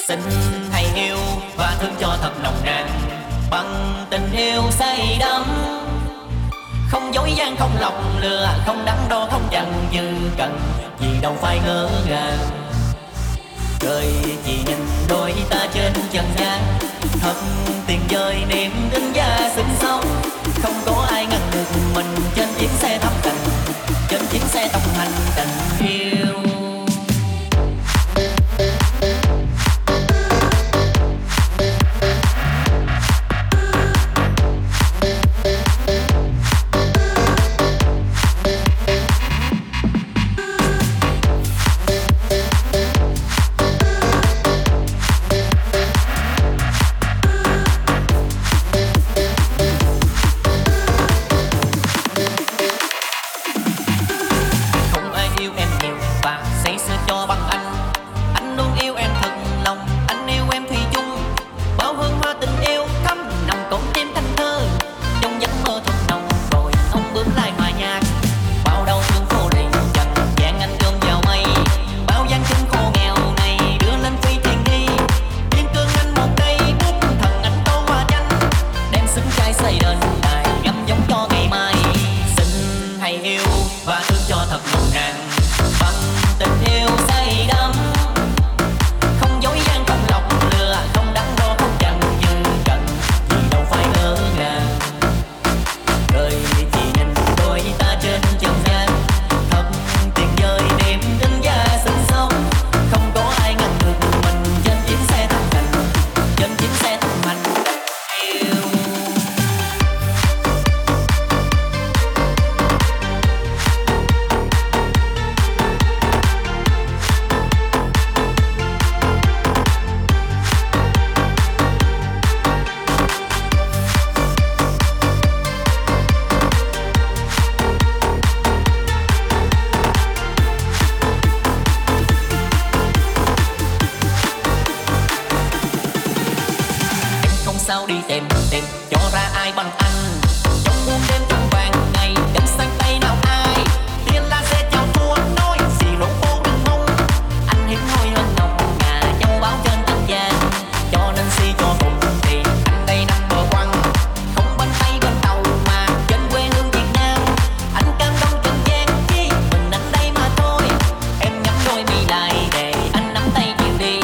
Xin hãy yêu và thương cho thật nồng nàn, bằng tình yêu say đắm, không dối gian không lòng lừa, không đắn đo không dằn dư cần gì đâu phải ngỡ ngàng. Đời chỉ nhìn đôi ta trên trần gian, thật tiền vời niềm tin và sức sống, không có ai ngăn được mình trên chiếc xe thăm tình, trên chiếc xe đồng hành tình yêu. Sao đi tìm cho ra ai bằng anh, trong muôn đêm trong vàng ngày đắm say tay nào ai, tiền là sẽ chào thua nói xì rổ vô đừng mong, anh hiếm hoi hơn nồng ngà châu báu trên trần gian, cho nên si cho cùng thì anh đây nằm bờ quăng, không bên tay bên tàu mà trên quê hương Việt Nam, anh cam đông trần gian chi mình anh đây mà thôi, em nhắm đôi mi lại để anh nắm tay chiều đi.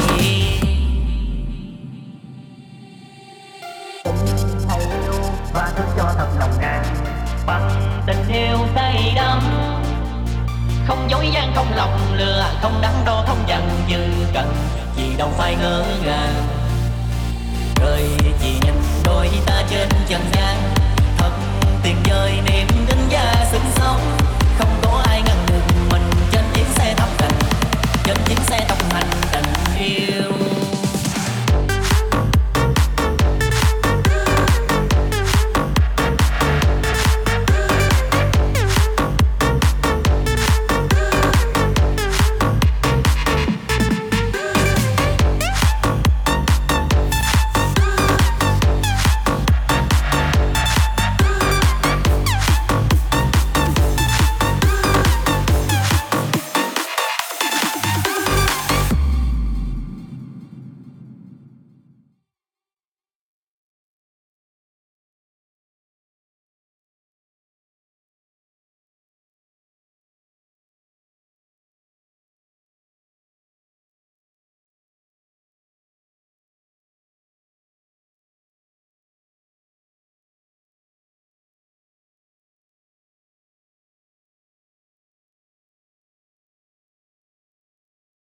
Và thương cho thật nồng nàn, bằng tình yêu say đắm, không dối gian không lòng lừa, không đắn đo không dằn dư cần gì đâu phải ngỡ ngàng. Đời chỉ nhìn đôi ta trên trần gian, thật tiền vời niềm tin và sức sống, không có ai ngăn